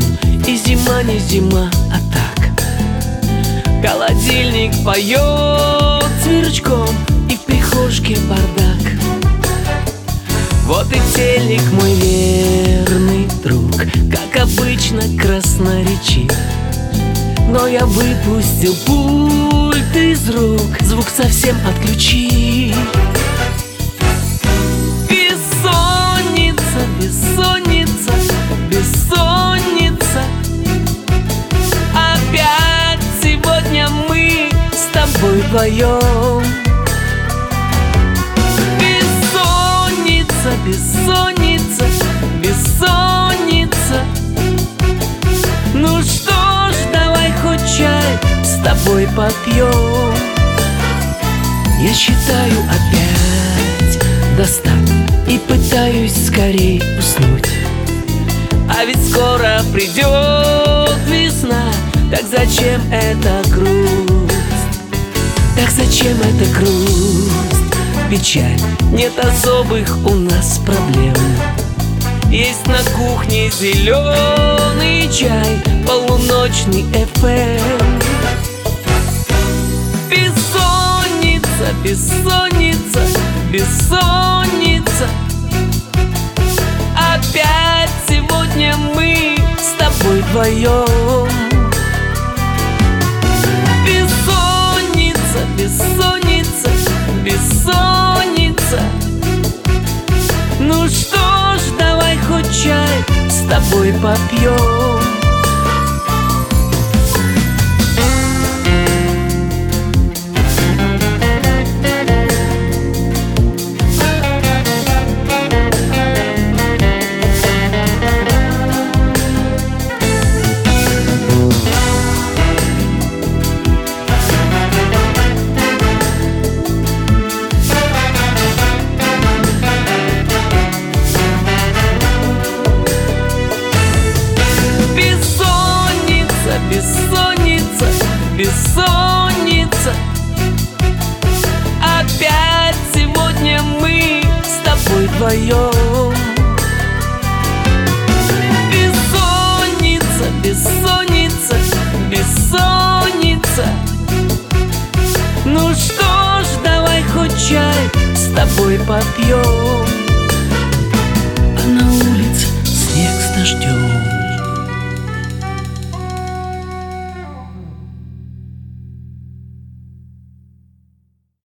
И зима не зима, а так. Холодильник поет сверчком, и в прихожке бардак. Вот и телек, мой верный друг, как обычно красноречив. Но я выпустил пульт из рук, звук совсем отключив. Бессонница, бессонница, бессонница. Опять сегодня мы с тобой вдвоем. Бессонница, бессонница, бессонница. Ну что ж, давай хоть чай с тобой попьем. Я считаю опять до 100 и пытаюсь скорей уснуть. А ведь скоро придет весна. Так зачем эта грусть? Так зачем эта грусть? Печаль, нет особых у нас проблем. Есть на кухне зеленый чай, полуночный FM. Бессонница, бессонница, бессонница. Опять сегодня мы с тобой вдвоем. Бессонница, бессонница, бессонница. Ну что ж, давай хоть чай с тобой попьем. Бессонница, бессонница. Опять сегодня мы с тобой вдвоем. Бессонница, бессонница, бессонница. Ну что ж, давай хоть чай с тобой попьем.